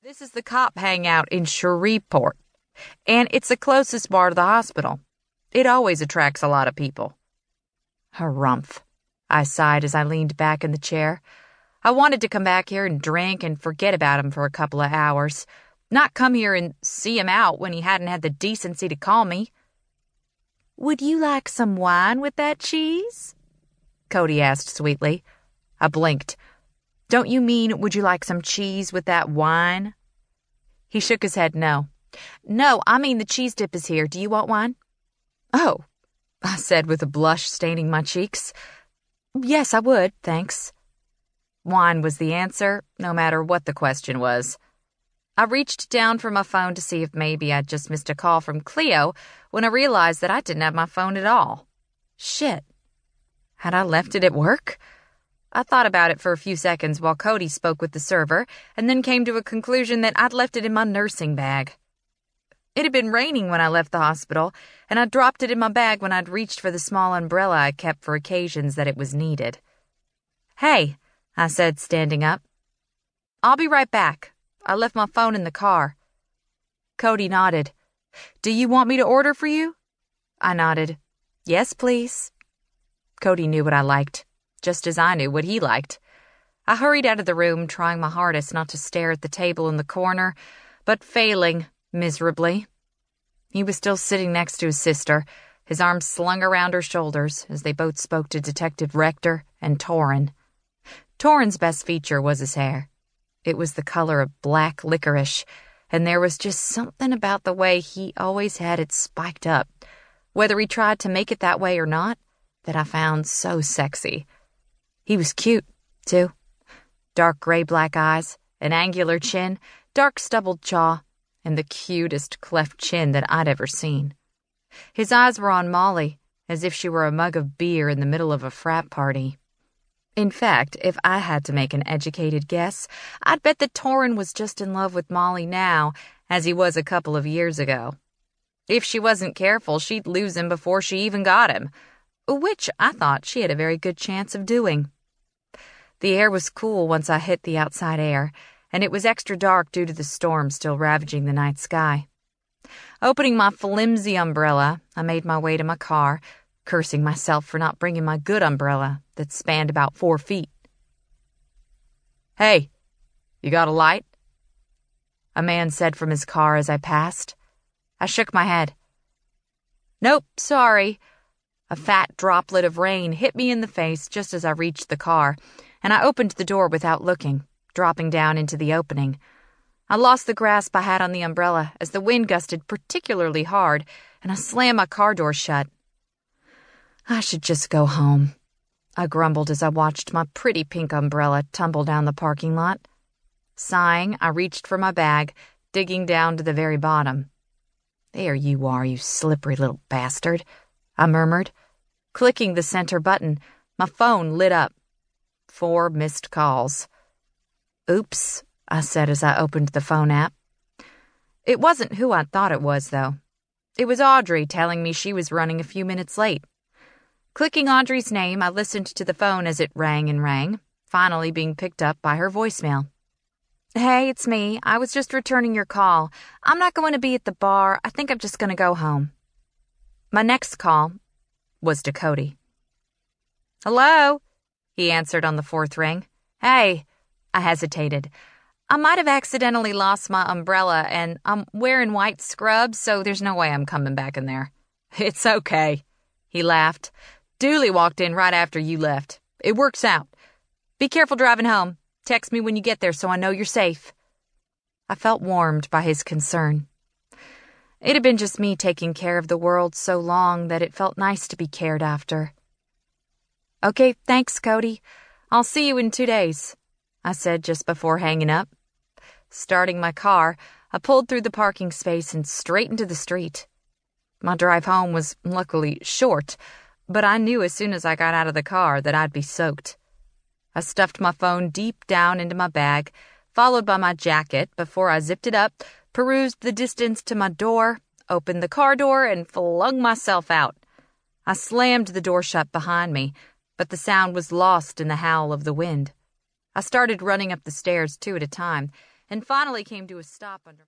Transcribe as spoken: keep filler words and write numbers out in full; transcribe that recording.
This is the cop hangout in Shreveport, and it's the closest bar to the hospital. It always attracts a lot of people. Harumph, I sighed as I leaned back in the chair. I wanted to come back here and drink and forget about him for a couple of hours, not come here and see him out when he hadn't had the decency to call me. "Would you like some wine with that cheese?" Cody asked sweetly. I blinked. "Don't you mean, would you like some cheese with that wine?" He shook his head no. "No, I mean the cheese dip is here. Do you want wine?" "Oh," I said with a blush staining my cheeks. "Yes, I would, thanks." Wine was the answer, no matter what the question was. I reached down for my phone to see if maybe I'd just missed a call from Cleo when I realized that I didn't have my phone at all. Shit. Had I left it at work? I thought about it for a few seconds while Cody spoke with the server and then came to a conclusion that I'd left it in my nursing bag. It had been raining when I left the hospital, and I dropped it in my bag when I'd reached for the small umbrella I kept for occasions that it was needed. "Hey," I said, standing up. "I'll be right back. I left my phone in the car." Cody nodded. "Do you want me to order for you?" I nodded. "Yes, please." Cody knew what I liked, just as I knew what he liked. I hurried out of the room, trying my hardest not to stare at the table in the corner, but failing miserably. He was still sitting next to his sister, his arms slung around her shoulders as they both spoke to Detective Rector and Torin. Torin's best feature was his hair. It was the color of black licorice, and there was just something about the way he always had it spiked up, whether he tried to make it that way or not, that I found so sexy. He was cute, too. Dark gray-black eyes, an angular chin, dark stubbled jaw, and the cutest cleft chin that I'd ever seen. His eyes were on Molly, as if she were a mug of beer in the middle of a frat party. In fact, if I had to make an educated guess, I'd bet that Torin was just in love with Molly now, as he was a couple of years ago. If she wasn't careful, she'd lose him before she even got him, which I thought she had a very good chance of doing. The air was cool once I hit the outside air, and it was extra dark due to the storm still ravaging the night sky. Opening my flimsy umbrella, I made my way to my car, cursing myself for not bringing my good umbrella that spanned about four feet. "Hey, you got a light?" a man said from his car as I passed. I shook my head. "Nope, sorry." A fat droplet of rain hit me in the face just as I reached the car, and I opened the door without looking, dropping down into the opening. I lost the grasp I had on the umbrella as the wind gusted particularly hard, and I slammed my car door shut. I should just go home, I grumbled as I watched my pretty pink umbrella tumble down the parking lot. Sighing, I reached for my bag, digging down to the very bottom. "There you are, you slippery little bastard," I murmured. Clicking the center button, my phone lit up. Four missed calls. "Oops," I said as I opened the phone app. It wasn't who I thought it was, though. It was Audrey telling me she was running a few minutes late. Clicking Audrey's name, I listened to the phone as it rang and rang, finally being picked up by her voicemail. "Hey, it's me. I was just returning your call. I'm not going to be at the bar. I think I'm just going to go home." My next call was to Cody. "Hello?" he answered on the fourth ring. "Hey," I hesitated. "I might have accidentally lost my umbrella, and I'm wearing white scrubs, so there's no way I'm coming back in there." "It's okay," he laughed. "Dooley walked in right after you left. It works out. Be careful driving home. Text me when you get there so I know you're safe." I felt warmed by his concern. It had been just me taking care of the world so long that it felt nice to be cared after. "Okay, thanks, Cody. I'll see you in two days," I said just before hanging up. Starting my car, I pulled through the parking space and straight into the street. My drive home was luckily short, but I knew as soon as I got out of the car that I'd be soaked. I stuffed my phone deep down into my bag, followed by my jacket before I zipped it up, perused the distance to my door, opened the car door, and flung myself out. I slammed the door shut behind me, but the sound was lost in the howl of the wind. I started running up the stairs two at a time, and finally came to a stop under